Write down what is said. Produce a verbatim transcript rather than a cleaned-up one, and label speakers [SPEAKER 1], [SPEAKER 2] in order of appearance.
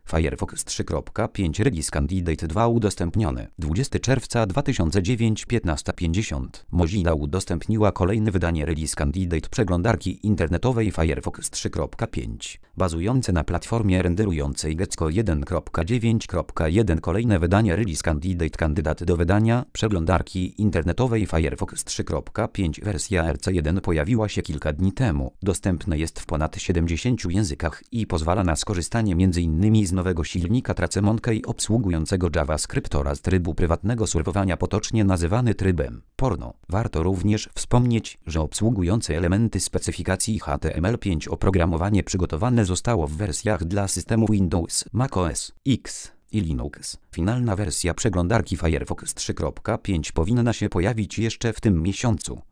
[SPEAKER 1] Firefox trzy kropka pięć Release Candidate dwa udostępniony. dwudziestego czerwca dwa tysiące dziewięć, piętnasta pięćdziesiąt. Mozilla udostępniła kolejne wydanie Release Candidate przeglądarki internetowej Firefox trzy kropka pięć, bazujące na platformie renderującej Gecko jeden kropka dziewięć kropka jeden. Kolejne wydanie Release Candidate kandydat do wydania przeglądarki internetowej Firefox trzy kropka pięć wersja R C jeden pojawiła się kilka dni temu. Dostępne jest w ponad siedemdziesięciu językach i pozwala na skorzystanie m.in. z nowego silnika Trace Monkey obsługującego JavaScript oraz trybu prywatnego surfowania potocznie nazywany trybem porno. Warto również wspomnieć, że obsługujące elementy specyfikacji H T M L pięć oprogramowanie przygotowane zostało w wersjach dla systemów Windows, macOS X i Linux. Finalna wersja przeglądarki Firefox trzy kropka pięć powinna się pojawić jeszcze w tym miesiącu.